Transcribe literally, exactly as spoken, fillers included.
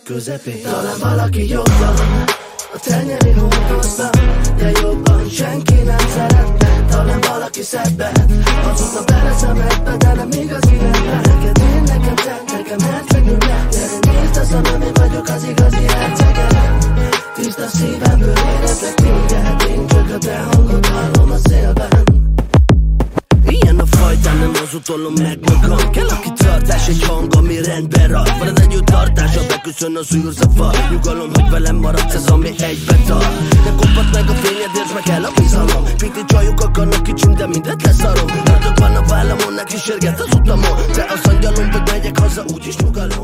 közepén. Talán valaki jobban a tenyeri hordozta, de jobban senki nem szeretne. Talán valaki szebbet azóta bele szemedbe, de nem igazi rendben. Neked én, nekem te, nekem hercegnő le. Gyere nézd a szemem, én vagyok az igazi hercegem. Tiszta szívemből éretlek téged, én csak a te hangod hallom a szélben. Ilyen a fajtám, nem az utolom meg magam. Kell a kitartás, egy hang, ami rendben rak. Van az együtt tartás, ha beköszön az űrzavar. Nyugalom, hogy velem maradsz, ez ami egybe tart. De kopad meg a fényed, értsd meg el a bizalom. Piti csajok akarnak kicsünk, de mindet leszarom. Ördög van a vállamon, ne kísérget az utamon. De az angyalom, hogy megyek haza, úgyis nyugalom.